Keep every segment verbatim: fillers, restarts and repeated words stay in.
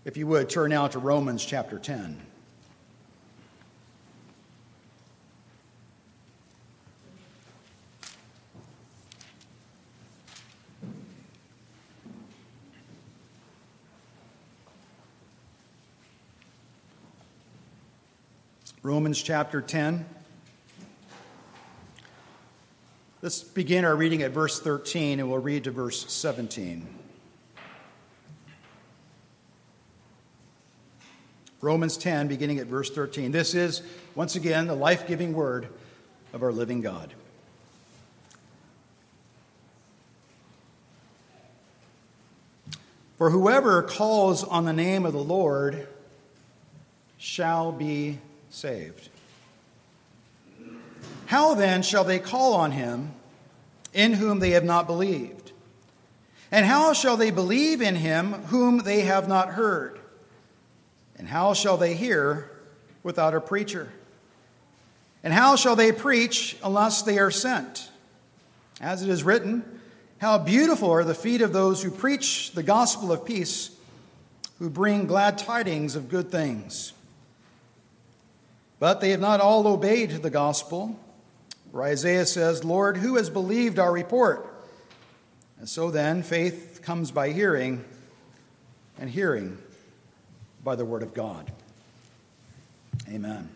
If you would, turn now to Romans chapter ten. Romans chapter ten. Let's begin our reading at verse thirteen, and we'll read to verse seventeen. Romans ten, beginning at verse thirteen. This is, once again, the life-giving word of our living God. For whoever calls on the name of the Lord shall be saved. How then shall they call on him in whom they have not believed? And how shall they believe in him whom they have not heard? And how shall they hear without a preacher? And how shall they preach unless they are sent? As it is written, how beautiful are the feet of those who preach the gospel of peace, who bring glad tidings of good things. But they have not all obeyed the gospel. For Isaiah says, Lord, who has believed our report? And so then, faith comes by hearing, and hearing by the word of God. Amen.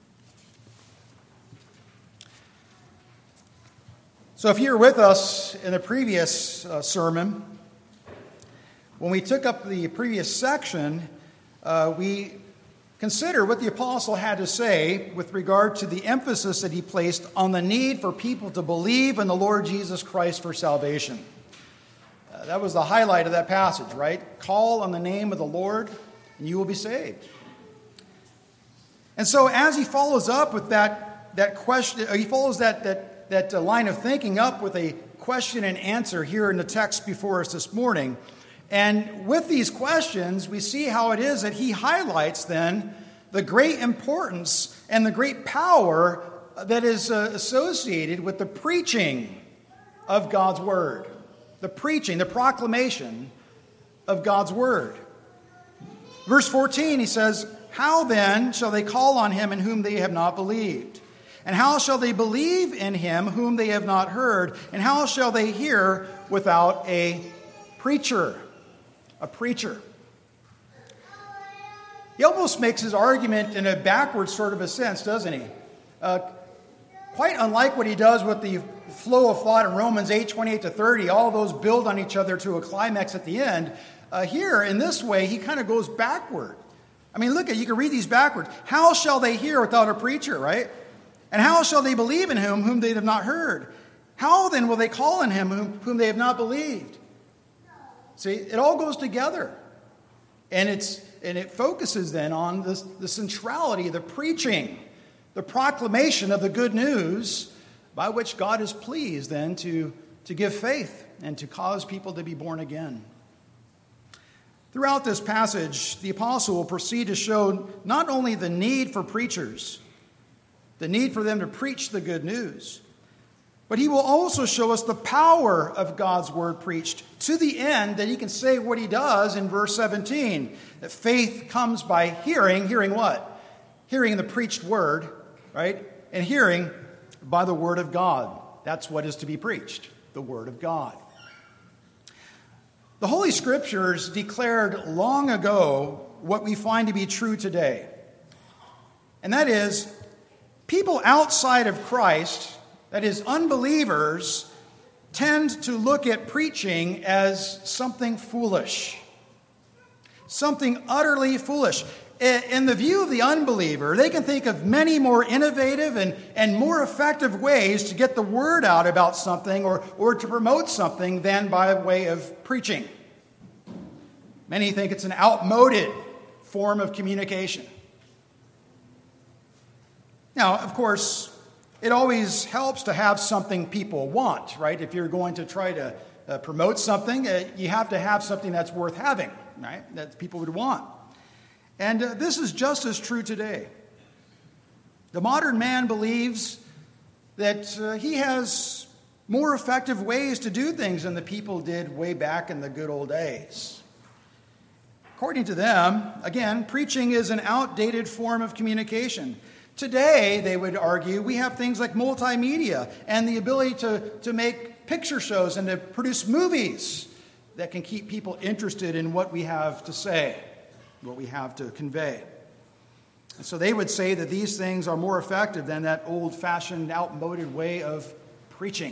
So if you were with us in the previous uh, sermon, when we took up the previous section, uh, we consider what the apostle had to say with regard to the emphasis that he placed on the need for people to believe in the Lord Jesus Christ for salvation. Uh, that was the highlight of that passage, right? Call on the name of the Lord, and you will be saved. And so as he follows up with that, that question, he follows that, that, that uh, line of thinking up with a question and answer here in the text before us this morning. And with these questions, we see how it is that he highlights then the great importance and the great power that is uh, associated with the preaching of God's word. The preaching, the proclamation of God's word. Verse fourteen, he says, how then shall they call on him in whom they have not believed? And how shall they believe in him whom they have not heard? And how shall they hear without a preacher? A preacher. He almost makes his argument in a backwards sort of a sense, doesn't he? Uh, quite unlike what he does with the flow of thought in Romans eight, twenty-eight to thirty, all those build on each other to a climax at the end. Uh, here, in this way, he kind of goes backward. I mean, look at, you can read these backwards. How shall they hear without a preacher, right? And how shall they believe in him whom they have not heard? How then will they call on him whom, whom they have not believed? See, it all goes together. And it's and it focuses then on this, the centrality, the preaching, the proclamation of the good news by which God is pleased then to, to give faith and to cause people to be born again. Throughout this passage, the apostle will proceed to show not only the need for preachers, the need for them to preach the good news, but he will also show us the power of God's word preached to the end that he can say what he does in verse seventeen. That faith comes by hearing. Hearing what? Hearing the preached word, right? And hearing by the word of God. That's what is to be preached, the word of God. The Holy Scriptures declared long ago what we find to be true today. And that is, people outside of Christ, that is, unbelievers, tend to look at preaching as something foolish. Something utterly foolish. In the view of the unbeliever, they can think of many more innovative and, and more effective ways to get the word out about something or, or to promote something than by way of preaching. Many think it's an outmoded form of communication. Now, of course, it always helps to have something people want, right? If you're going to try to uh, promote something, uh, you have to have something that's worth having, right? That people would want. And uh, this is just as true today. The modern man believes that uh, he has more effective ways to do things than the people did way back in the good old days. According to them, again, preaching is an outdated form of communication. Today, they would argue, we have things like multimedia and the ability to, to make picture shows and to produce movies that can keep people interested in what we have to say, what we have to convey. And so they would say that these things are more effective than that old-fashioned, outmoded way of preaching.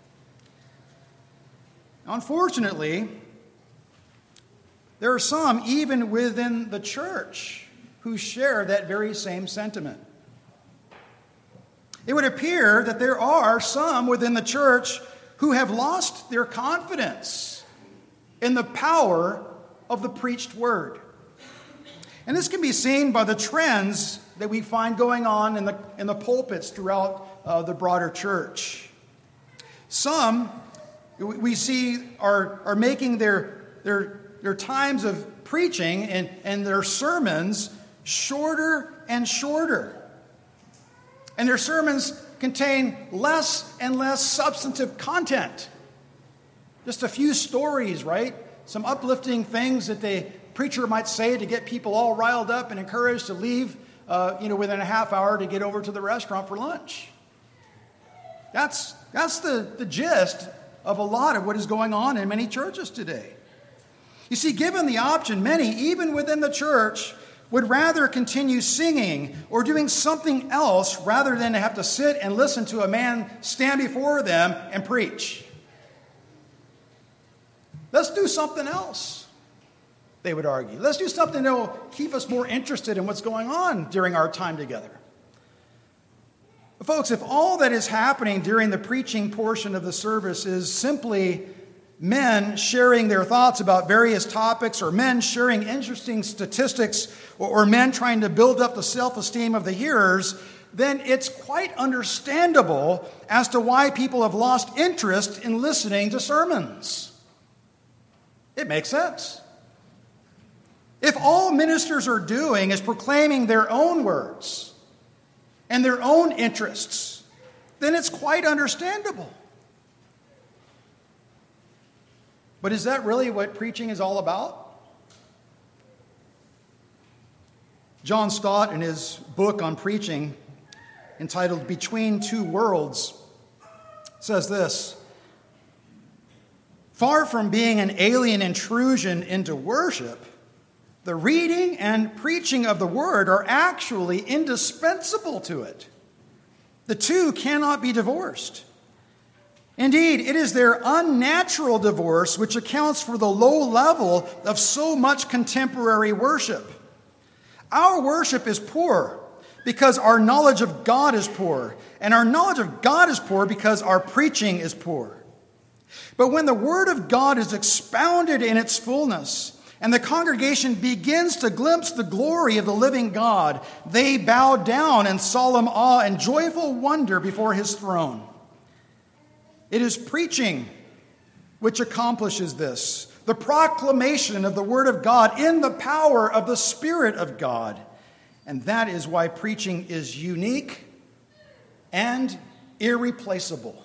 Unfortunately, there are some, even within the church, who share that very same sentiment. It would appear that there are some within the church who have lost their confidence in the power of the preached word. And this can be seen by the trends that we find going on in the, in the pulpits throughout uh, the broader church. Some we see are, are making their, their, their times of preaching and, and their sermons shorter and shorter. And their sermons contain less and less substantive content. Just a few stories, right? Some uplifting things that the preacher might say to get people all riled up and encouraged to leave, uh, you know, within a half hour to get over to the restaurant for lunch. That's, that's the, the gist of a lot of what is going on in many churches today. You see, given the option, many, even within the church, would rather continue singing or doing something else rather than to have to sit and listen to a man stand before them and preach. Let's do something else, they would argue. Let's do something that will keep us more interested in what's going on during our time together. But folks, if all that is happening during the preaching portion of the service is simply men sharing their thoughts about various topics, or men sharing interesting statistics, or, or men trying to build up the self-esteem of the hearers, then it's quite understandable as to why people have lost interest in listening to sermons. It makes sense. If all ministers are doing is proclaiming their own words and their own interests, then it's quite understandable. But is that really what preaching is all about? John Stott, in his book on preaching, entitled Between Two Worlds, says this: far from being an alien intrusion into worship, the reading and preaching of the word are actually indispensable to it. The two cannot be divorced. Indeed, it is their unnatural divorce which accounts for the low level of so much contemporary worship. Our worship is poor because our knowledge of God is poor, and our knowledge of God is poor because our preaching is poor. But when the Word of God is expounded in its fullness, and the congregation begins to glimpse the glory of the living God, they bow down in solemn awe and joyful wonder before His throne. It is preaching which accomplishes this, the proclamation of the Word of God in the power of the Spirit of God. And that is why preaching is unique and irreplaceable.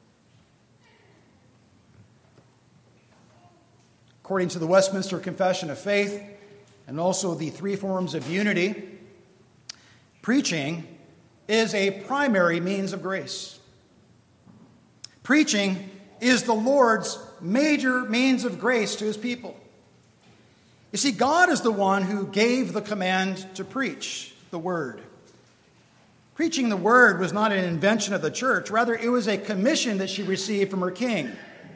According to the Westminster Confession of Faith and also the three forms of unity, preaching is a primary means of grace. Preaching is the Lord's major means of grace to His people. You see, God is the one who gave the command to preach the Word. Preaching the Word was not an invention of the church. Rather, it was a commission that she received from her king.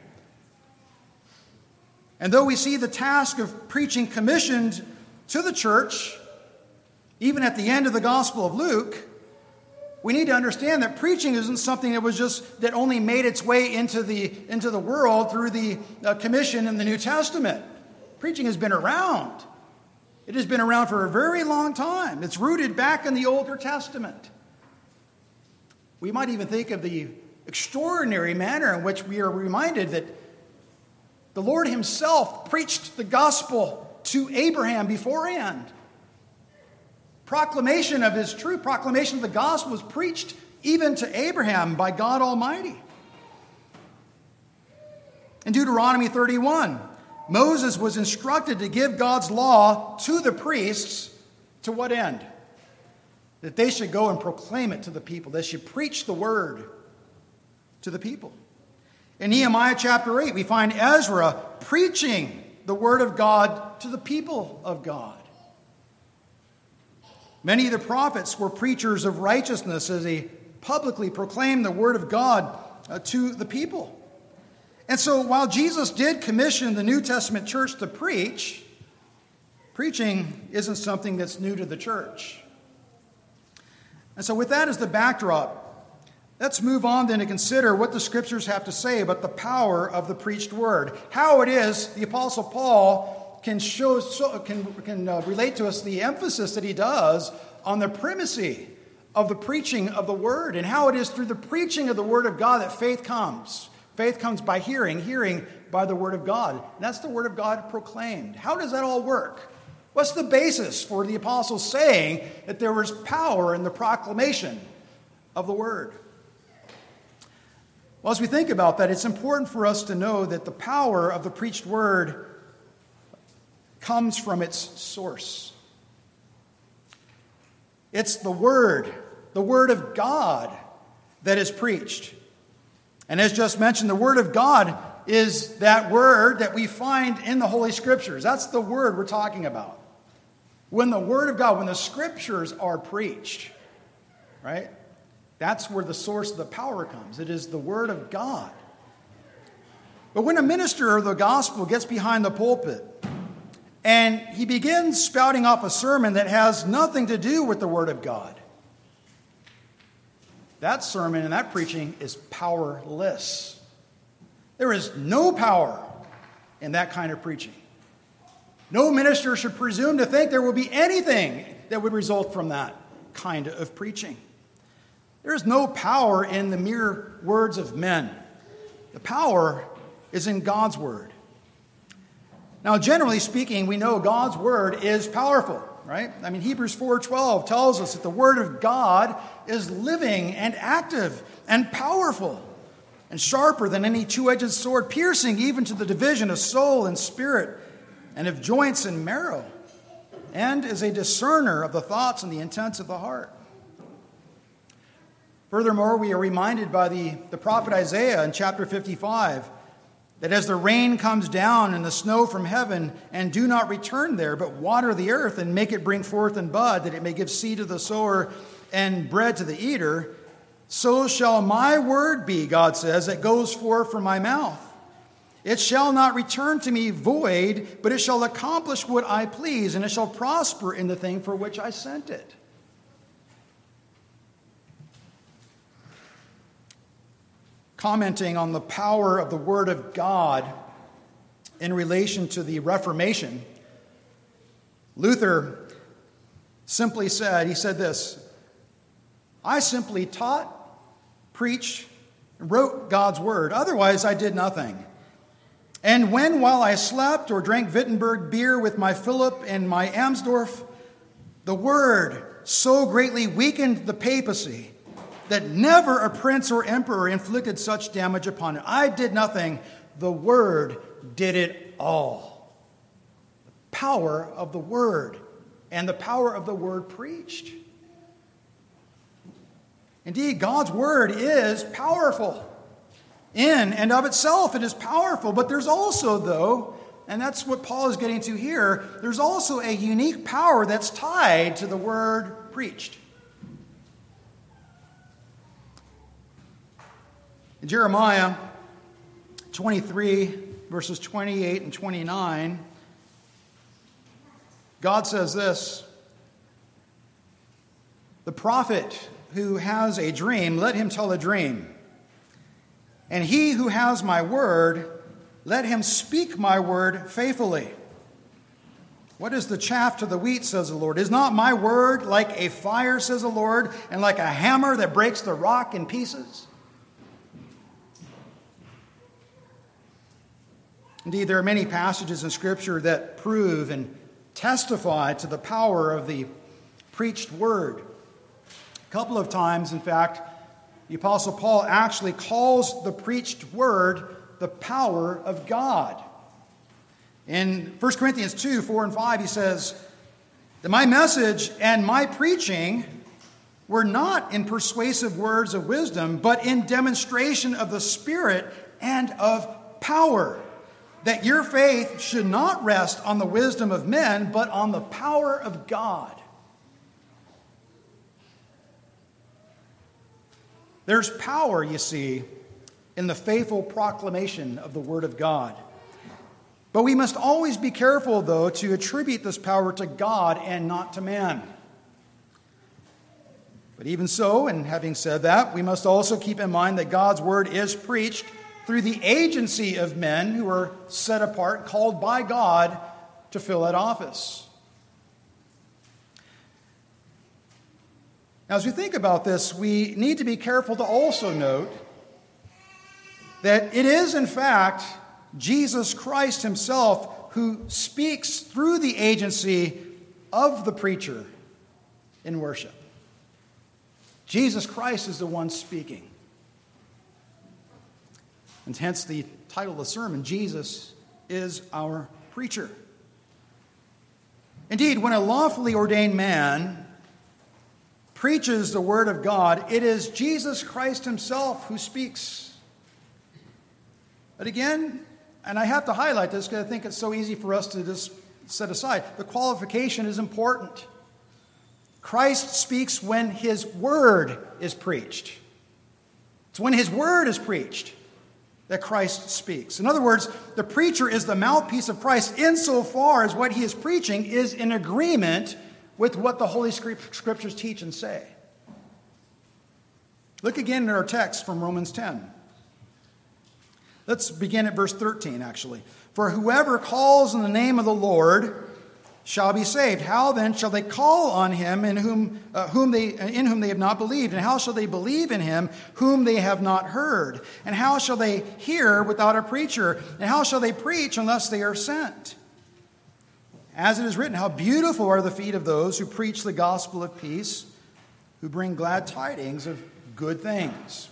And though we see the task of preaching commissioned to the church, even at the end of the Gospel of Luke, we need to understand that preaching isn't something that was just, that only made its way into the, into the world through the uh, commission in the New Testament. Preaching has been around. It has been around for a very long time. It's rooted back in the Older Testament. We might even think of the extraordinary manner in which we are reminded that the Lord Himself preached the gospel to Abraham beforehand. Proclamation of His truth, proclamation of the gospel was preached even to Abraham by God Almighty. In Deuteronomy thirty-one, Moses was instructed to give God's law to the priests. To what end? That they should go and proclaim it to the people. They should preach the word to the people. In Nehemiah chapter eight, we find Ezra preaching the word of God to the people of God. Many of the prophets were preachers of righteousness as they publicly proclaimed the word of God uh, to the people. And so while Jesus did commission the New Testament church to preach, preaching isn't something that's new to the church. And so with that as the backdrop, let's move on then to consider what the Scriptures have to say about the power of the preached word. How it is the Apostle Paul can show, can, can uh, relate to us the emphasis that he does on the primacy of the preaching of the word, and how it is through the preaching of the word of God that faith comes. Faith comes by hearing, hearing by the word of God. And that's the word of God proclaimed. How does that all work? What's the basis for the apostles saying that there was power in the proclamation of the word? Well, as we think about that, it's important for us to know that the power of the preached word comes from its source. It's the word, the word of God, that is preached. And as just mentioned, the word of God is that word that we find in the Holy Scriptures. That's the word we're talking about. When the word of God, when the Scriptures are preached, right? That's where the source of the power comes. It is the word of God. But when a minister of the gospel gets behind the pulpit and he begins spouting off a sermon that has nothing to do with the word of God, that sermon and that preaching is powerless. There is no power in that kind of preaching. No minister should presume to think there will be anything that would result from that kind of preaching. There is no power in the mere words of men. The power is in God's word. Now, generally speaking, we know God's word is powerful, right? I mean, Hebrews four twelve tells us that the word of God is living and active and powerful and sharper than any two-edged sword, piercing even to the division of soul and spirit and of joints and marrow, and is a discerner of the thoughts and the intents of the heart. Furthermore, we are reminded by the, the prophet Isaiah in chapter fifty-five that as the rain comes down and the snow from heaven and do not return there, but water the earth and make it bring forth and bud, that it may give seed to the sower and bread to the eater, so shall my word be, God says, that goes forth from my mouth. It shall not return to me void, but it shall accomplish what I please, and it shall prosper in the thing for which I sent it. Commenting on the power of the Word of God in relation to the Reformation, Luther simply said, he said this, I simply taught, preached, and wrote God's Word. Otherwise, I did nothing. And when, while I slept or drank Wittenberg beer with my Philip and my Amsdorf, the Word so greatly weakened the papacy that never a prince or emperor inflicted such damage upon it. I did nothing. The Word did it all. The power of the Word and the power of the Word preached. Indeed, God's Word is powerful. In and of itself, it is powerful. But there's also, though, and that's what Paul is getting to here, there's also a unique power that's tied to the Word preached. In Jeremiah twenty-three, verses twenty-eight and twenty-nine, God says this, the prophet who has a dream, let him tell a dream. And he who has my word, let him speak my word faithfully. What is the chaff to the wheat, says the Lord? Is not my word like a fire, says the Lord, and like a hammer that breaks the rock in pieces? Indeed, there are many passages in Scripture that prove and testify to the power of the preached word. A couple of times, in fact, the Apostle Paul actually calls the preached word the power of God. In First Corinthians two, four and five, he says that my message and my preaching were not in persuasive words of wisdom, but in demonstration of the Spirit and of power, that your faith should not rest on the wisdom of men, but on the power of God. There's power, you see, in the faithful proclamation of the Word of God. But we must always be careful, though, to attribute this power to God and not to man. But even so, and having said that, we must also keep in mind that God's Word is preached through the agency of men who are set apart, called by God to fill that office. Now, as we think about this, we need to be careful to also note that it is, in fact, Jesus Christ himself who speaks through the agency of the preacher in worship. Jesus Christ is the one speaking. And hence the title of the sermon, Jesus is our preacher. Indeed, when a lawfully ordained man preaches the word of God, it is Jesus Christ himself who speaks. But again, and I have to highlight this because I think it's so easy for us to just set aside, the qualification is important. Christ speaks when his word is preached. It's when his word is preached that Christ speaks. In other words, the preacher is the mouthpiece of Christ insofar as what he is preaching is in agreement with what the Holy Scriptures teach and say. Look again at our text from Romans ten. Let's begin at verse thirteen, actually. For whoever calls on the name of the Lord shall be saved. How then shall they call on him in whom, uh, whom they, in whom they have not believed? And how shall they believe in him whom they have not heard? And how shall they hear without a preacher? And how shall they preach unless they are sent? As it is written, how beautiful are the feet of those who preach the gospel of peace, who bring glad tidings of good things.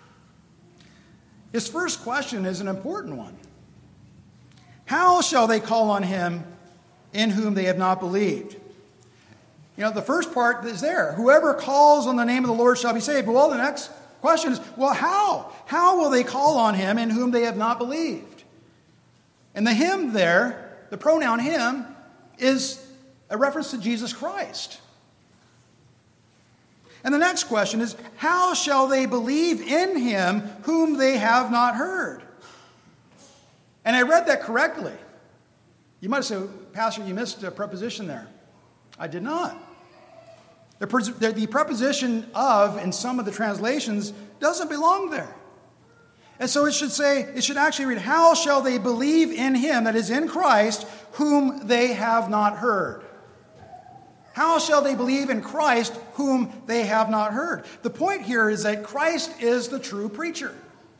His first question is an important one. How shall they call on him in whom they have not believed? You know, the first part is there. Whoever calls on the name of the Lord shall be saved. Well, the next question is, well, how? How will they call on him in whom they have not believed? And the him there, the pronoun him, is a reference to Jesus Christ. And the next question is, how shall they believe in him whom they have not heard? And I read that correctly. You might say, Pastor, you missed a preposition there. I did not. The, the, the preposition of in some of the translations doesn't belong there. And so it should say, it should actually read, how shall they believe in him, that is in Christ, whom they have not heard? How shall they believe in Christ whom they have not heard? The point here is that Christ is the true preacher.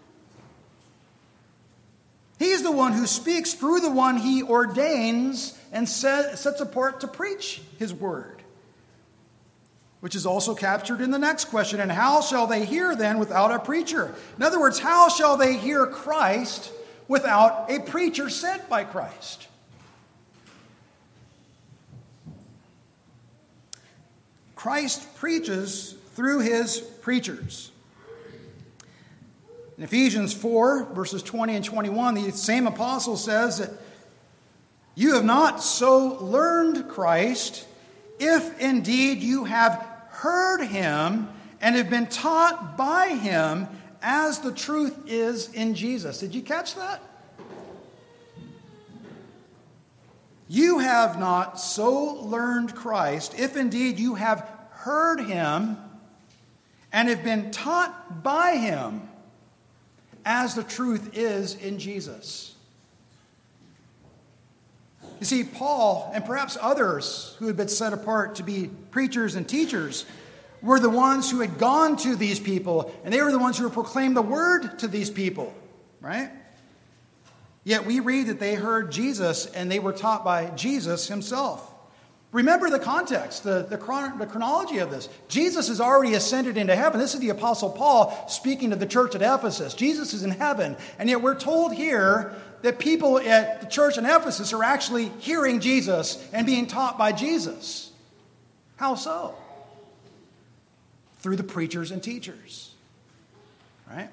He's the one who speaks through the one he ordains and set, sets apart to preach his word, which is also captured in the next question. And how shall they hear then without a preacher? In other words, how shall they hear Christ without a preacher sent by Christ? Christ preaches through his preachers. In Ephesians four, verses twenty and twenty-one, the same apostle says that you have not so learned Christ, if indeed you have heard him and have been taught by him as the truth is in Jesus. Did you catch that? You have not so learned Christ, if indeed you have heard him and have been taught by him as the truth is in Jesus. You see, Paul and perhaps others who had been set apart to be preachers and teachers were the ones who had gone to these people, and they were the ones who proclaimed the word to these people, right? Yet we read that they heard Jesus and they were taught by Jesus himself. Remember the context, the, the, chron- the chronology of this. Jesus has already ascended into heaven. This is the Apostle Paul speaking to the church at Ephesus. Jesus is in heaven, and yet we're told here that people at the church in Ephesus are actually hearing Jesus and being taught by Jesus. How so? Through the preachers and teachers. Right?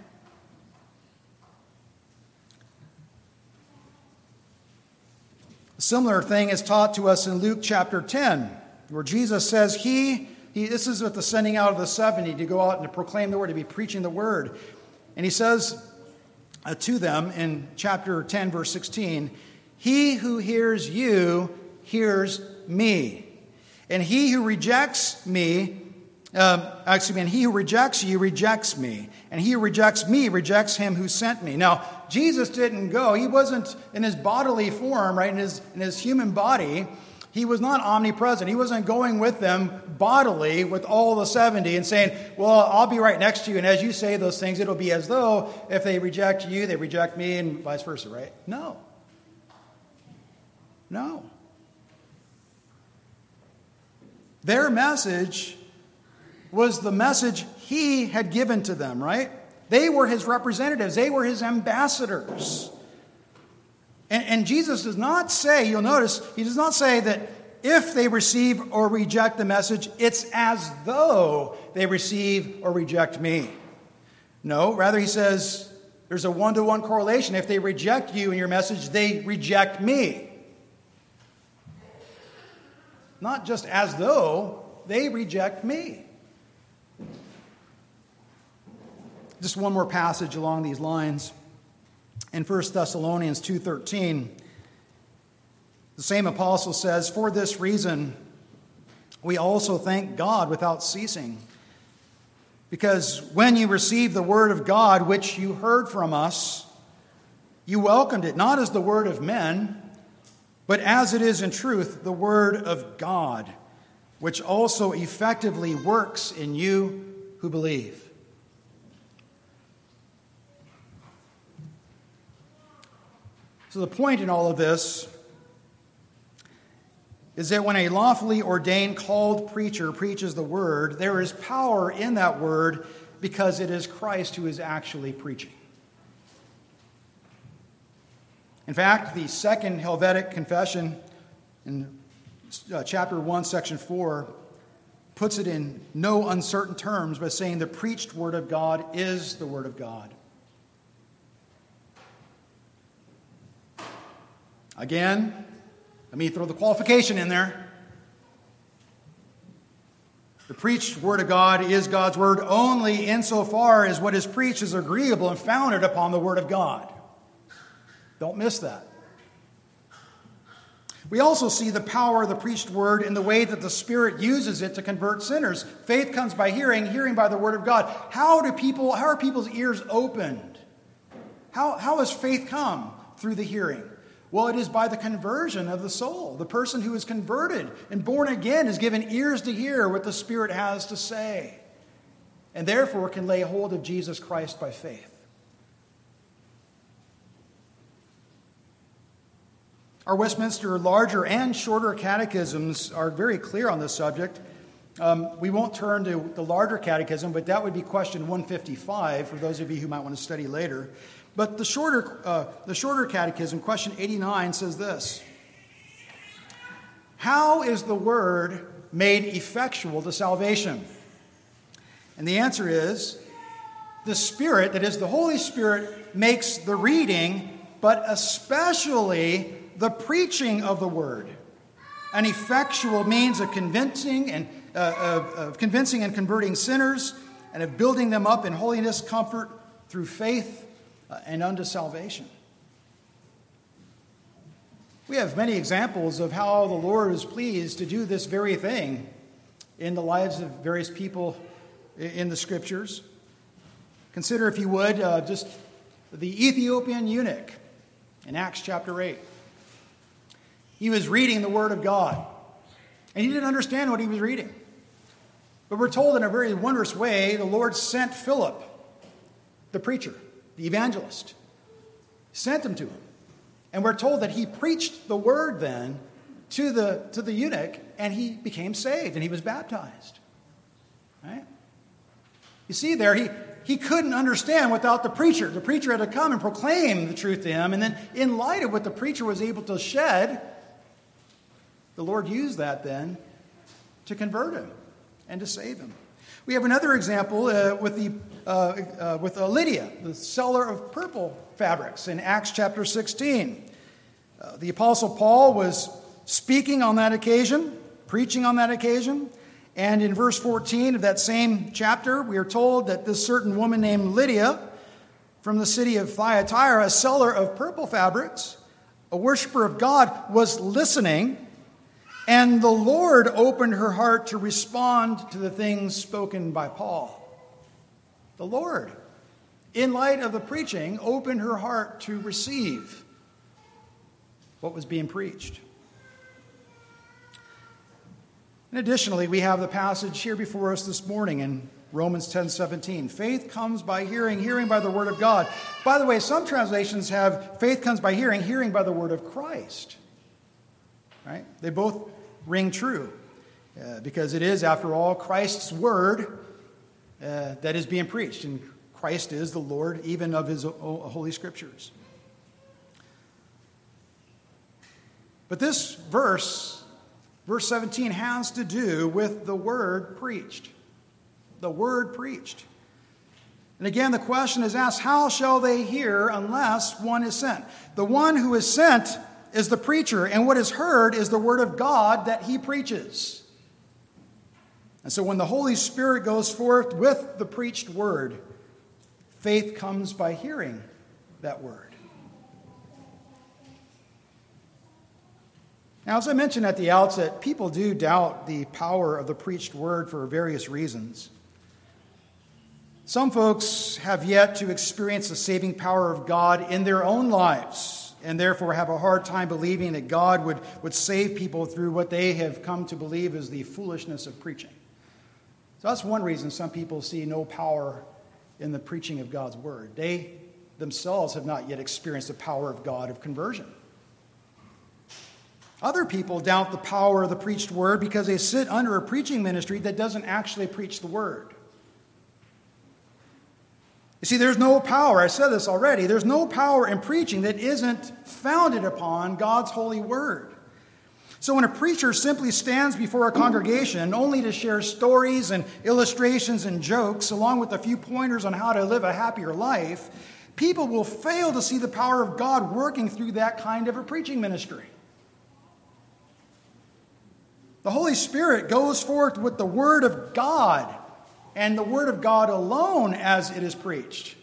A similar thing is taught to us in Luke chapter ten, where Jesus says he, he this is with the sending out of the seventy to go out and to proclaim the word, to be preaching the word. And he says uh, to them in chapter ten, verse sixteen, he who hears you hears me. And he who rejects me, um, excuse me, and he who rejects you rejects me. And he who rejects me rejects him who sent me. Now, Jesus didn't go. He wasn't in his bodily form, right, in his, in his human body. He was not omnipresent. He wasn't going with them bodily with all the seventy and saying, well, I'll be right next to you. And as you say those things, it'll be as though if they reject you, they reject me and vice versa, right? No. No. Their message was the message he had given to them, right? They were his representatives. They were his ambassadors. And, and Jesus does not say, you'll notice, he does not say that if they receive or reject the message, it's as though they receive or reject me. No, rather he says there's a one-to-one correlation. If they reject you and your message, they reject me. Not just as though, they reject me. Just one more passage along these lines. In First Thessalonians two thirteen, the same apostle says, for this reason, we also thank God without ceasing. Because when you received the word of God, which you heard from us, you welcomed it, not as the word of men, but as it is in truth, the word of God, which also effectively works in you who believe. So the point in all of this is that when a lawfully ordained, called preacher preaches the word, there is power in that word because it is Christ who is actually preaching. In fact, the Second Helvetic Confession in uh, chapter one, section four, puts it in no uncertain terms by saying the preached word of God is the word of God. Again, let me throw the qualification in there. The preached word of God is God's word only insofar as what is preached is agreeable and founded upon the word of God. Don't miss that. We also see the power of the preached word in the way that the Spirit uses it to convert sinners. Faith comes by hearing, hearing by the word of God. How do people, how are people's ears opened? How, how has faith come through the hearing? Well, it is by the conversion of the soul. The person who is converted and born again is given ears to hear what the Spirit has to say, and therefore can lay hold of Jesus Christ by faith. Our Westminster larger and shorter catechisms are very clear on this subject. Um, we won't turn to the larger catechism, but that would be question one fifty-five for those of you who might want to study later. But the shorter, uh, the shorter catechism, question eighty-nine, says this: how is the word made effectual to salvation? And the answer is, the Spirit, that is the Holy Spirit, makes the reading, but especially the preaching of the word an effectual means of convincing and uh, of, of convincing and converting sinners, and of building them up in holiness, comfort through faith uh, and unto salvation. We have many examples of how the Lord is pleased to do this very thing in the lives of various people in the Scriptures. Consider, if you would, uh, just the Ethiopian eunuch in Acts chapter eight. He was reading the Word of God, and he didn't understand what he was reading. But we're told in a very wondrous way, the Lord sent Philip, the preacher, the evangelist, sent him to him. And we're told that he preached the Word then to the, to the eunuch, and he became saved, and he was baptized. Right? You see there, he, he couldn't understand without the preacher. The preacher had to come and proclaim the truth to him. And then in light of what the preacher was able to shed, the Lord used that then to convert him and to save him. We have another example uh, with the uh, uh, with uh, Lydia, the seller of purple fabrics, in Acts chapter sixteen. Uh, the Apostle Paul was speaking on that occasion, preaching on that occasion, and in verse fourteen of that same chapter, we are told that this certain woman named Lydia from the city of Thyatira, a seller of purple fabrics, a worshiper of God, was listening. And the Lord opened her heart to respond to the things spoken by Paul. The Lord, in light of the preaching, opened her heart to receive what was being preached. And additionally, we have the passage here before us this morning in Romans ten seventeen. Faith comes by hearing, hearing by the word of God. By the way, some translations have faith comes by hearing, hearing by the word of Christ. Right? They both ring true, uh, because it is, after all, Christ's word uh, that is being preached, and Christ is the Lord even of his Holy Scriptures. But this verse, verse seventeen, has to do with the word preached. The word preached. And again, the question is asked, how shall they hear unless one is sent? The one who is sent is the preacher, and what is heard is the word of God that he preaches. And so when the Holy Spirit goes forth with the preached word, faith comes by hearing that word. Now, as I mentioned at the outset, people do doubt the power of the preached word for various reasons. Some folks have yet to experience the saving power of God in their own lives, and therefore have a hard time believing that God would, would save people through what they have come to believe is the foolishness of preaching. So that's one reason some people see no power in the preaching of God's word. They themselves have not yet experienced the power of God of conversion. Other people doubt the power of the preached word because they sit under a preaching ministry that doesn't actually preach the word. You see, there's no power, I said this already, there's no power in preaching that isn't founded upon God's holy word. So when a preacher simply stands before a congregation only to share stories and illustrations and jokes, along with a few pointers on how to live a happier life, people will fail to see the power of God working through that kind of a preaching ministry. The Holy Spirit goes forth with the word of God, and the word of God alone as it is preached.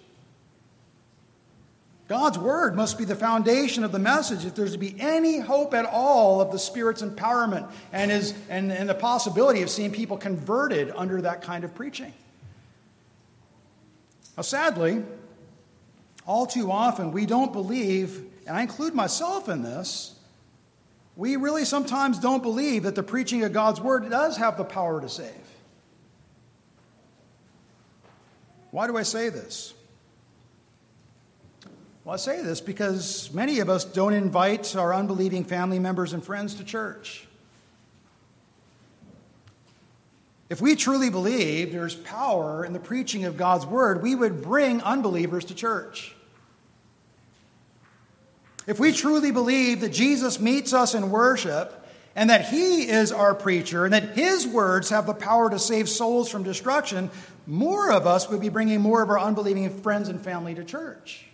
God's word must be the foundation of the message if there's to be any hope at all of the Spirit's empowerment and, his, and, and the possibility of seeing people converted under that kind of preaching. Now, sadly, all too often we don't believe, and I include myself in this, we really sometimes don't believe that the preaching of God's word does have the power to save. Why do I say this? Well, I say this because many of us don't invite our unbelieving family members and friends to church. If we truly believe there's power in the preaching of God's word, we would bring unbelievers to church. If we truly believe that Jesus meets us in worship and that he is our preacher and that his words have the power to save souls from destruction, more of us would be bringing more of our unbelieving friends and family to church.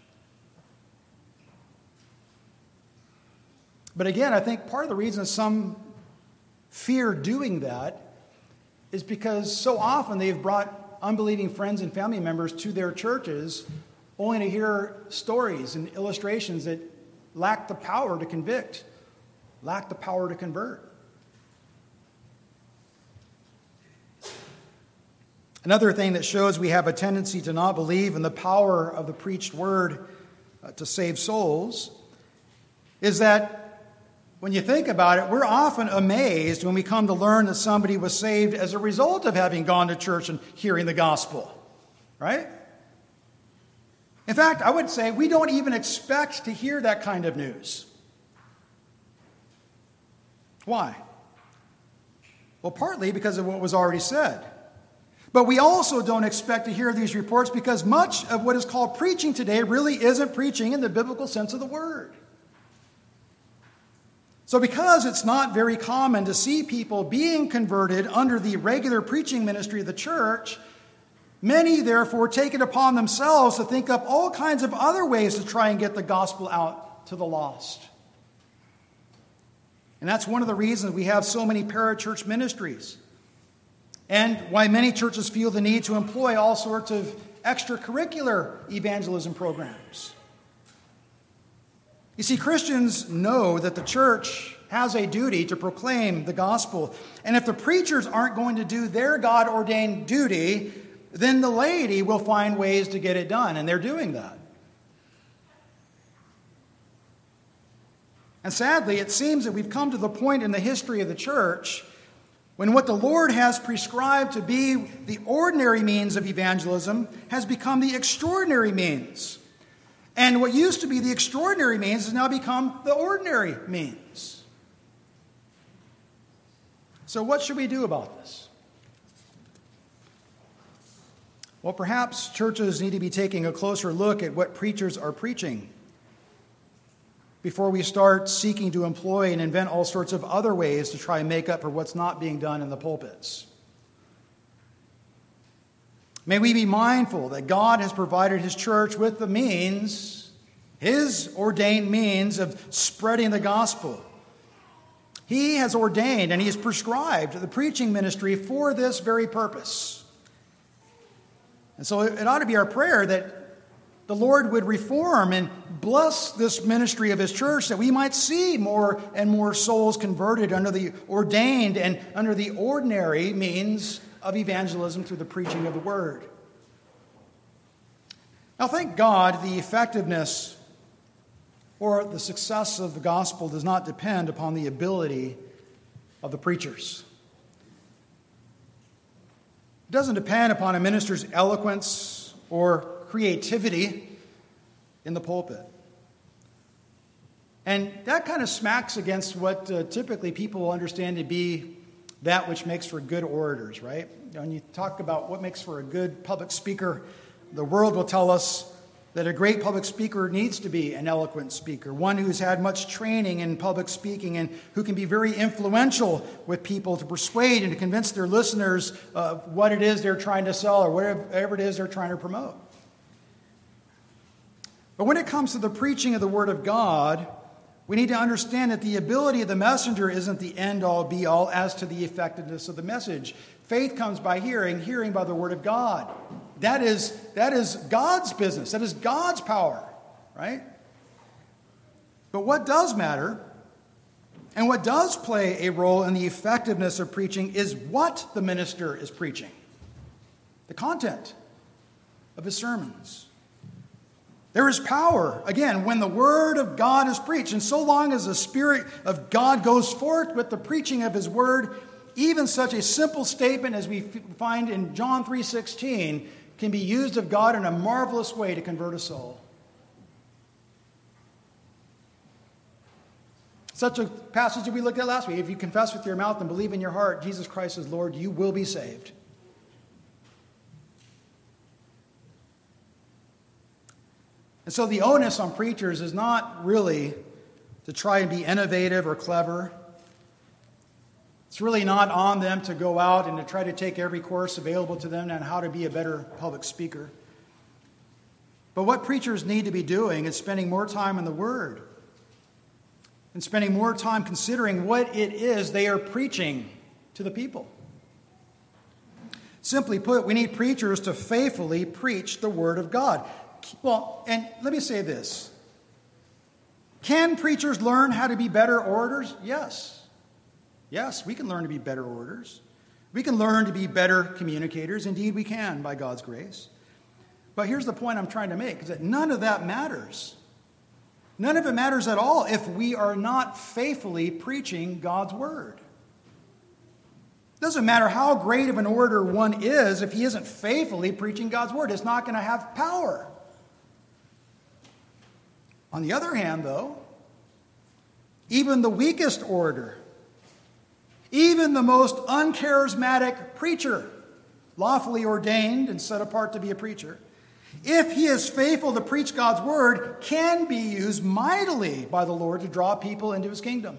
But again, I think part of the reason some fear doing that is because so often they've brought unbelieving friends and family members to their churches only to hear stories and illustrations that lack the power to convict, lack the power to convert. Another thing that shows we have a tendency to not believe in the power of the preached word uh, to save souls is that when you think about it, we're often amazed when we come to learn that somebody was saved as a result of having gone to church and hearing the gospel, right? In fact, I would say we don't even expect to hear that kind of news. Why? Well, partly because of what was already said. But we also don't expect to hear these reports because much of what is called preaching today really isn't preaching in the biblical sense of the word. So because it's not very common to see people being converted under the regular preaching ministry of the church, many therefore take it upon themselves to think up all kinds of other ways to try and get the gospel out to the lost. And that's one of the reasons we have so many parachurch ministries, and why many churches feel the need to employ all sorts of extracurricular evangelism programs. You see, Christians know that the church has a duty to proclaim the gospel. And if the preachers aren't going to do their God-ordained duty, then the laity will find ways to get it done. And they're doing that. And sadly, it seems that we've come to the point in the history of the church when what the Lord has prescribed to be the ordinary means of evangelism has become the extraordinary means. And what used to be the extraordinary means has now become the ordinary means. So what should we do about this? Well, perhaps churches need to be taking a closer look at what preachers are preaching before we start seeking to employ and invent all sorts of other ways to try and make up for what's not being done in the pulpits. May we be mindful that God has provided His church with the means, His ordained means of spreading the gospel. He has ordained and He has prescribed the preaching ministry for this very purpose. And so it ought to be our prayer that the Lord would reform and bless this ministry of His church, that we might see more and more souls converted under the ordained and under the ordinary means of evangelism through the preaching of the word. Now, thank God, the effectiveness or the success of the gospel does not depend upon the ability of the preachers. It doesn't depend upon a minister's eloquence or creativity in the pulpit. And that kind of smacks against what uh, typically people understand to be that which makes for good orators, right? When you talk about what makes for a good public speaker, the world will tell us that a great public speaker needs to be an eloquent speaker, one who's had much training in public speaking and who can be very influential with people to persuade and to convince their listeners of what it is they're trying to sell or whatever it is they're trying to promote. But when it comes to the preaching of the Word of God, we need to understand that the ability of the messenger isn't the end-all, be-all as to the effectiveness of the message. Faith comes by hearing, hearing by the Word of God. That is, that is God's business. That is God's power, right? But what does matter, and what does play a role in the effectiveness of preaching, is what the minister is preaching. The content of his sermons. There is power, again, when the Word of God is preached. And so long as the Spirit of God goes forth with the preaching of His Word, even such a simple statement as we find in John three sixteen can be used of God in a marvelous way to convert a soul. Such a passage that we looked at last week. If you confess with your mouth and believe in your heart Jesus Christ is Lord, you will be saved. And so the onus on preachers is not really to try and be innovative or clever. It's really not on them to go out and to try to take every course available to them on how to be a better public speaker. But what preachers need to be doing is spending more time in the Word and spending more time considering what it is they are preaching to the people. Simply put, we need preachers to faithfully preach the Word of God. Well, and let me say this. Can preachers learn how to be better orators? Yes. Yes, we can learn to be better orators. We can learn to be better communicators. Indeed, we can, by God's grace. But here's the point I'm trying to make, is that none of that matters. None of it matters at all if we are not faithfully preaching God's Word. It doesn't matter how great of an orator one is if he isn't faithfully preaching God's Word. It's not going to have power. On the other hand, though, even the weakest orator, even the most uncharismatic preacher, lawfully ordained and set apart to be a preacher, if he is faithful to preach God's word, can be used mightily by the Lord to draw people into his kingdom.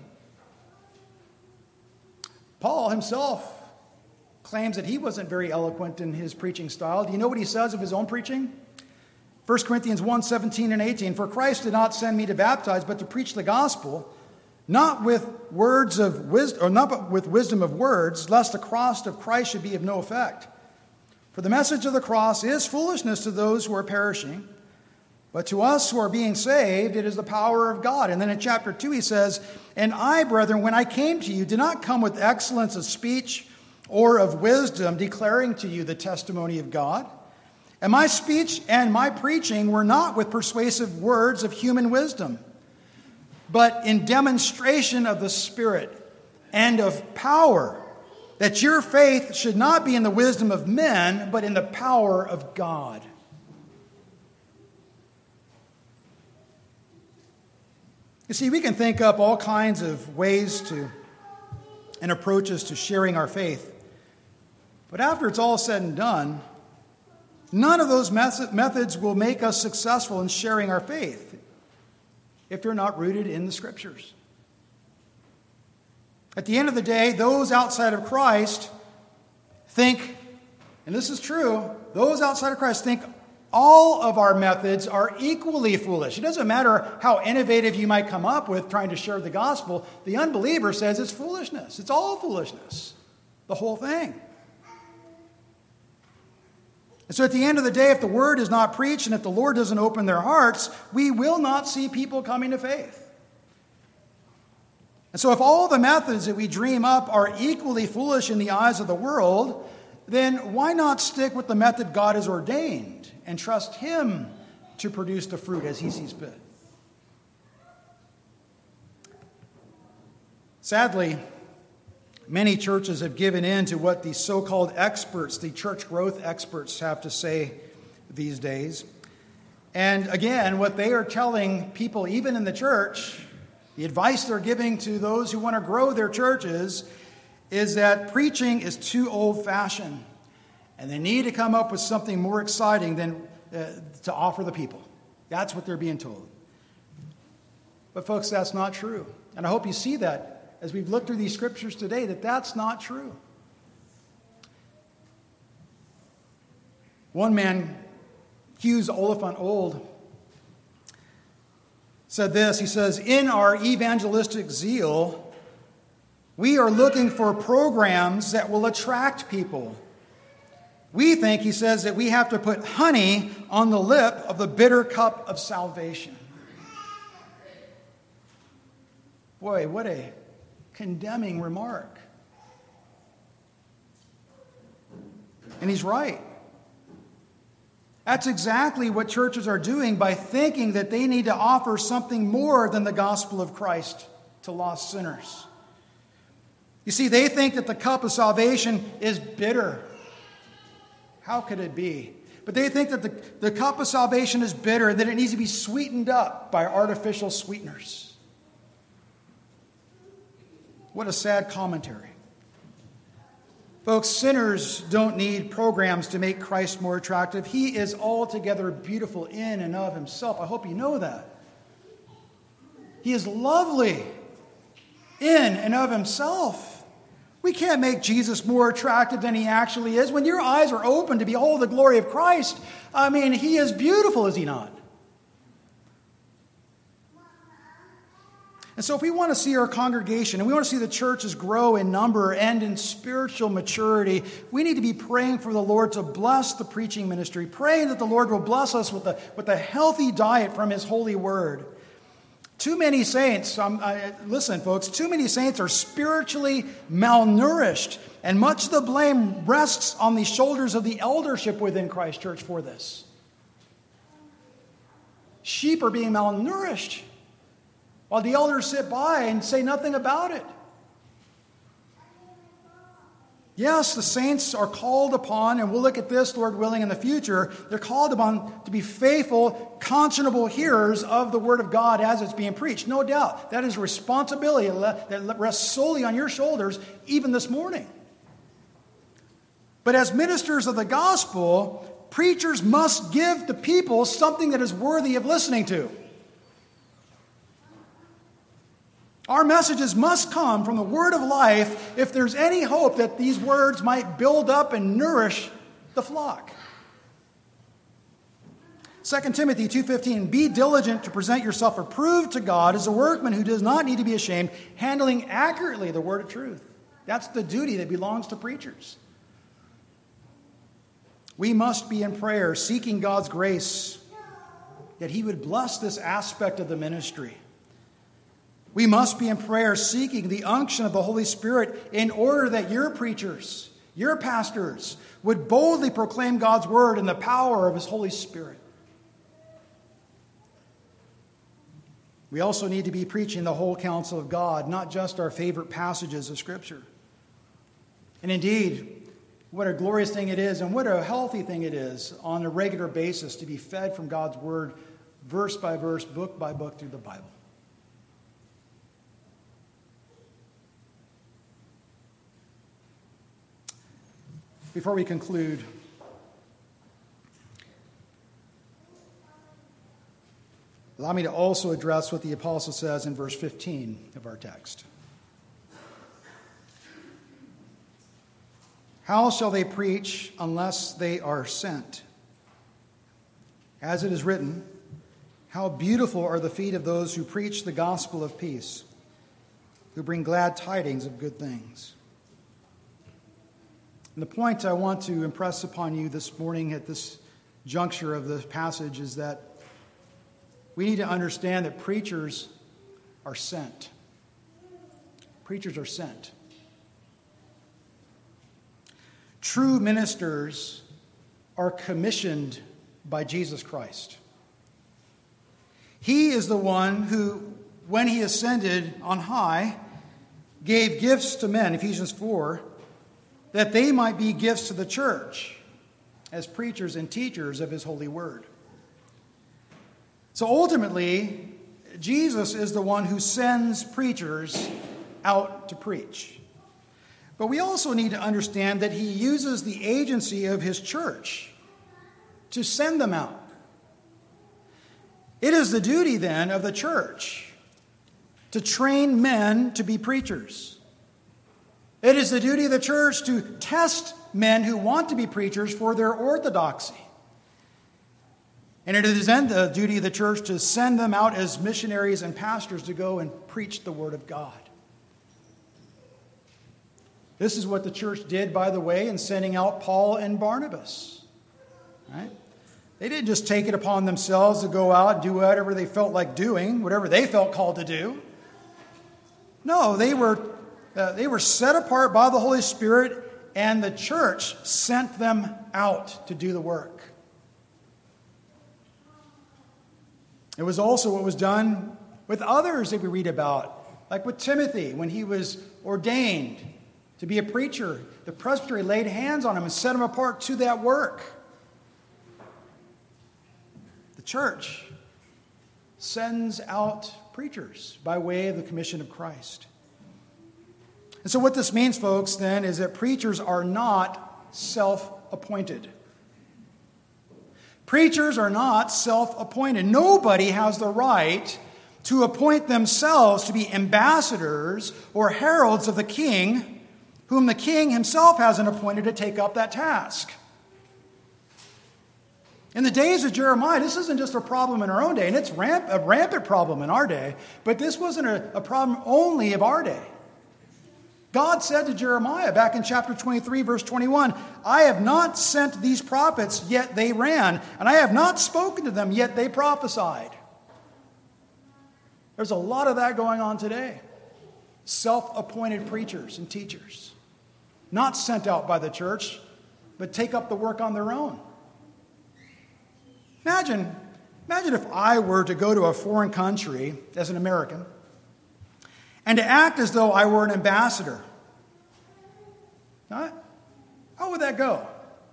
Paul himself claims that he wasn't very eloquent in his preaching style. Do you know what he says of his own preaching? First Corinthians one, seventeen and eighteen, "For Christ did not send me to baptize, but to preach the gospel, not with words of wisdom, or not with wisdom of words, lest the cross of Christ should be of no effect. For the message of the cross is foolishness to those who are perishing, but to us who are being saved, it is the power of God." And then in chapter two he says, "And I, brethren, when I came to you, did not come with excellence of speech or of wisdom, declaring to you the testimony of God. And my speech and my preaching were not with persuasive words of human wisdom, but in demonstration of the Spirit and of power, that your faith should not be in the wisdom of men, but in the power of God." You see, we can think up all kinds of ways to and approaches to sharing our faith. But after it's all said and done, none of those methods will make us successful in sharing our faith if they're not rooted in the Scriptures. At the end of the day, those outside of Christ think, and this is true, those outside of Christ think all of our methods are equally foolish. It doesn't matter how innovative you might come up with trying to share the gospel. The unbeliever says it's foolishness. It's all foolishness. The whole thing. And so at the end of the day, if the word is not preached and if the Lord doesn't open their hearts, we will not see people coming to faith. And so if all the methods that we dream up are equally foolish in the eyes of the world, then why not stick with the method God has ordained and trust him to produce the fruit as he sees fit? Sadly, many churches have given in to what the so-called experts, the church growth experts, have to say these days. And again, what they are telling people, even in the church, the advice they're giving to those who want to grow their churches, is that preaching is too old-fashioned, and they need to come up with something more exciting than uh, to offer the people. That's what they're being told. But folks, that's not true. And I hope you see that as we've looked through these scriptures today, that that's not true. One man, Hughes Oliphant Old, said this. He says, "In our evangelistic zeal, we are looking for programs that will attract people. We think," he says, "that we have to put honey on the lip of the bitter cup of salvation." Boy, what a condemning remark. And he's right. That's exactly what churches are doing by thinking that they need to offer something more than the gospel of Christ to lost sinners. You see, they think that the cup of salvation is bitter. How could it be? But they think that the, the cup of salvation is bitter, that it needs to be sweetened up by artificial sweeteners. What a sad commentary. Folks, sinners don't need programs to make Christ more attractive. He is altogether beautiful in and of himself. I hope you know that. He is lovely in and of himself. We can't make Jesus more attractive than he actually is. When your eyes are open to behold the glory of Christ, I mean, he is beautiful, is he not? And so if we want to see our congregation and we want to see the churches grow in number and in spiritual maturity, we need to be praying for the Lord to bless the preaching ministry, praying that the Lord will bless us with a, with a healthy diet from his holy word. Too many saints, um, uh, listen folks, too many saints are spiritually malnourished, and much of the blame rests on the shoulders of the eldership within Christ Church for this. Sheep are being malnourished, while the elders sit by and say nothing about it. Yes, the saints are called upon, and we'll look at this, Lord willing, in the future. They're called upon to be faithful, conscionable hearers of the Word of God as it's being preached. No doubt. That is a responsibility that rests solely on your shoulders, even this morning. But as ministers of the gospel, preachers must give the people something that is worthy of listening to. Our messages must come from the word of life if there's any hope that these words might build up and nourish the flock. Second Timothy two fifteen, be diligent to present yourself approved to God as a workman who does not need to be ashamed, handling accurately the word of truth. That's the duty that belongs to preachers. We must be in prayer, seeking God's grace, that he would bless this aspect of the ministry. We must be in prayer, seeking the unction of the Holy Spirit in order that your preachers, your pastors, would boldly proclaim God's word in the power of his Holy Spirit. We also need to be preaching the whole counsel of God, not just our favorite passages of Scripture. And indeed, what a glorious thing it is, and what a healthy thing it is on a regular basis to be fed from God's word, verse by verse, book by book through the Bible. Before we conclude, allow me to also address what the apostle says in verse fifteen of our text. How shall they preach unless they are sent? As it is written, how beautiful are the feet of those who preach the gospel of peace, who bring glad tidings of good things. And the point I want to impress upon you this morning at this juncture of the passage is that we need to understand that preachers are sent. Preachers are sent. True ministers are commissioned by Jesus Christ. He is the one who, when he ascended on high, gave gifts to men, Ephesians four, that they might be gifts to the church as preachers and teachers of his holy word. So ultimately, Jesus is the one who sends preachers out to preach. But we also need to understand that he uses the agency of his church to send them out. It is the duty then of the church to train men to be preachers. It is the duty of the church to test men who want to be preachers for their orthodoxy. And it is then the duty of the church to send them out as missionaries and pastors to go and preach the word of God. This is what the church did, by the way, in sending out Paul and Barnabas. Right? They didn't just take it upon themselves to go out and do whatever they felt like doing, whatever they felt called to do. No, they were uh, they were set apart by the Holy Spirit, and the church sent them out to do the work. It was also what was done with others that we read about, like with Timothy when he was ordained to be a preacher. The presbytery laid hands on him and set him apart to that work. The church sends out preachers by way of the commission of Christ. And so what this means, folks, then, is that preachers are not self-appointed. Preachers are not self-appointed. Nobody has the right to appoint themselves to be ambassadors or heralds of the king, whom the king himself hasn't appointed to take up that task. In the days of Jeremiah, this isn't just a problem in our own day, and it's ramp, a rampant problem in our day, but this wasn't a, a problem only of our day. God said to Jeremiah back in chapter twenty-three, verse twenty-one, I have not sent these prophets, yet they ran, and I have not spoken to them, yet they prophesied. There's a lot of that going on today. Self-appointed preachers and teachers, not sent out by the church, but take up the work on their own. Imagine, imagine if I were to go to a foreign country as an American and to act as though I were an ambassador. How would that go?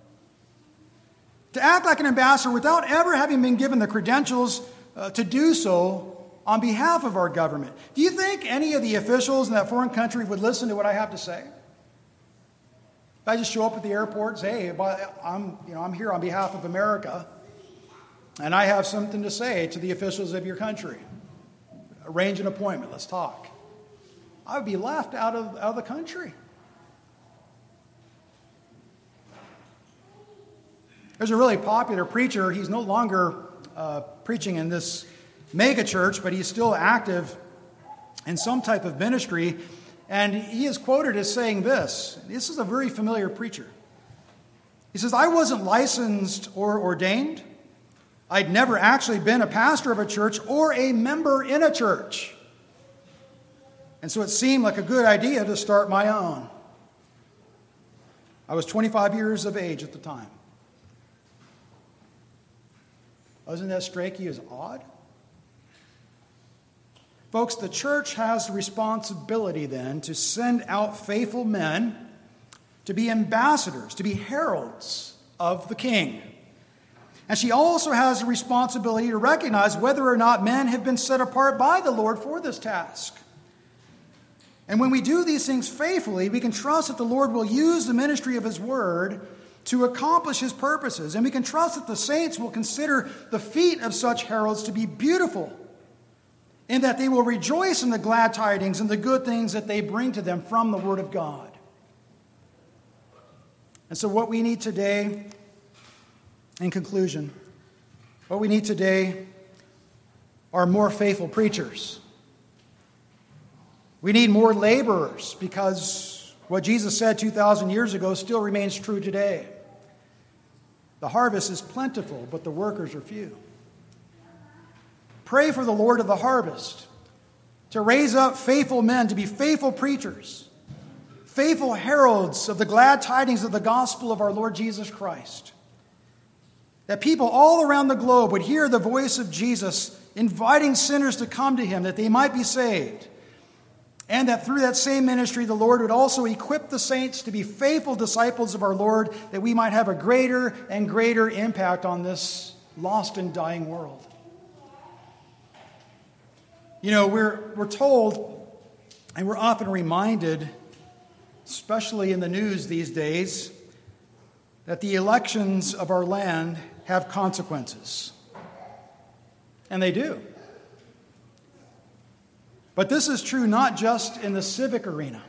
To act like an ambassador without ever having been given the credentials uh, to do so on behalf of our government. Do you think any of the officials in that foreign country would listen to what I have to say? I just show up at the airport and say, hey, I'm, you know, I'm here on behalf of America, and I have something to say to the officials of your country. Arrange an appointment. Let's talk. I would be laughed out of, out of the country. There's a really popular preacher. He's no longer uh, preaching in this mega church, but he's still active in some type of ministry. And he is quoted as saying this. This is a very familiar preacher. He says, I wasn't licensed or ordained. I'd never actually been a pastor of a church or a member in a church. And so it seemed like a good idea to start my own. I was twenty-five years of age at the time. Doesn't that strike you as odd? Folks, the church has the responsibility then to send out faithful men to be ambassadors, to be heralds of the King. And she also has the responsibility to recognize whether or not men have been set apart by the Lord for this task. And when we do these things faithfully, we can trust that the Lord will use the ministry of His Word to accomplish His purposes. And we can trust that the saints will consider the feet of such heralds to be beautiful, in that they will rejoice in the glad tidings and the good things that they bring to them from the Word of God. And so what we need today, in conclusion, what we need today are more faithful preachers. We need more laborers, because what Jesus said two thousand years ago still remains true today. The harvest is plentiful, but the workers are few. Pray for the Lord of the harvest to raise up faithful men to be faithful preachers, faithful heralds of the glad tidings of the gospel of our Lord Jesus Christ. That people all around the globe would hear the voice of Jesus inviting sinners to come to Him that they might be saved. And that through that same ministry, the Lord would also equip the saints to be faithful disciples of our Lord, that we might have a greater and greater impact on this lost and dying world. You know, we're, we're told, and we're often reminded, especially in the news these days, that the elections of our land have consequences. And they do. But this is true not just in the civic arena.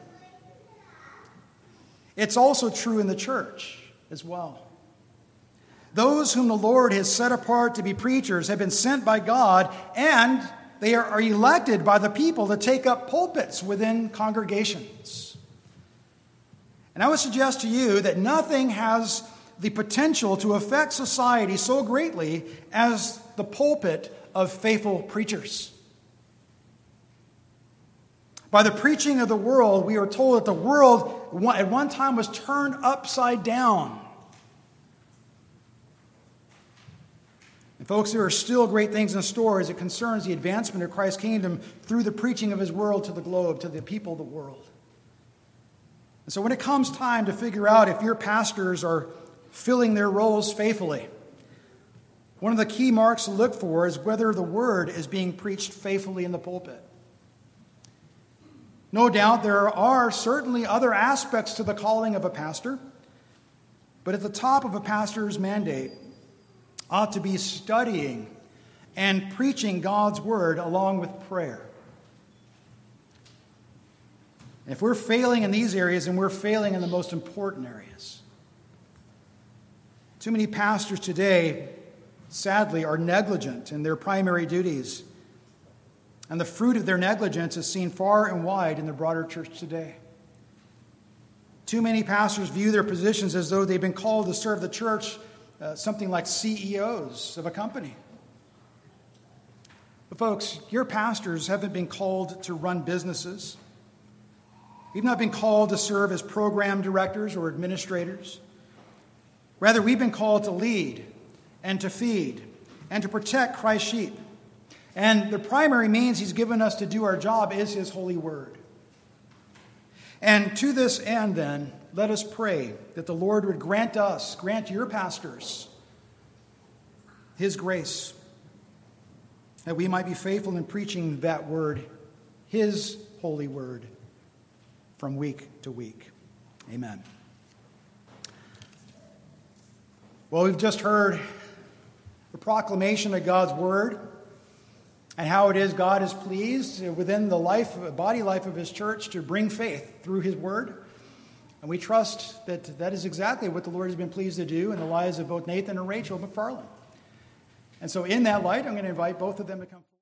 It's also true in the church as well. Those whom the Lord has set apart to be preachers have been sent by God, and they are elected by the people to take up pulpits within congregations. And I would suggest to you that nothing has the potential to affect society so greatly as the pulpit of faithful preachers. By the preaching of the world, we are told that the world at one time was turned upside down. And folks, there are still great things in store as it concerns the advancement of Christ's kingdom through the preaching of His word to the globe, to the people of the world. And so when it comes time to figure out if your pastors are filling their roles faithfully, one of the key marks to look for is whether the word is being preached faithfully in the pulpit. No doubt there are certainly other aspects to the calling of a pastor, but at the top of a pastor's mandate ought to be studying and preaching God's word along with prayer. If we're failing in these areas, then we're failing in the most important areas. Too many pastors today, sadly, are negligent in their primary duties. And the fruit of their negligence is seen far and wide in the broader church today. Too many pastors view their positions as though they've been called to serve the church, uh, something like C E Os of a company. But folks, your pastors haven't been called to run businesses. We've not been called to serve as program directors or administrators. Rather, we've been called to lead and to feed and to protect Christ's sheep. And the primary means He's given us to do our job is His holy word. And to this end, then, let us pray that the Lord would grant us, grant your pastors, His grace, that we might be faithful in preaching that word, His holy word, from week to week. Amen. Well, we've just heard the proclamation of God's word and how it is God is pleased within the life, body life of his church to bring faith through his word. And we trust that that is exactly what the Lord has been pleased to do in the lives of both Nathan and Rachel McFarland. And so in that light, I'm going to invite both of them to come forward.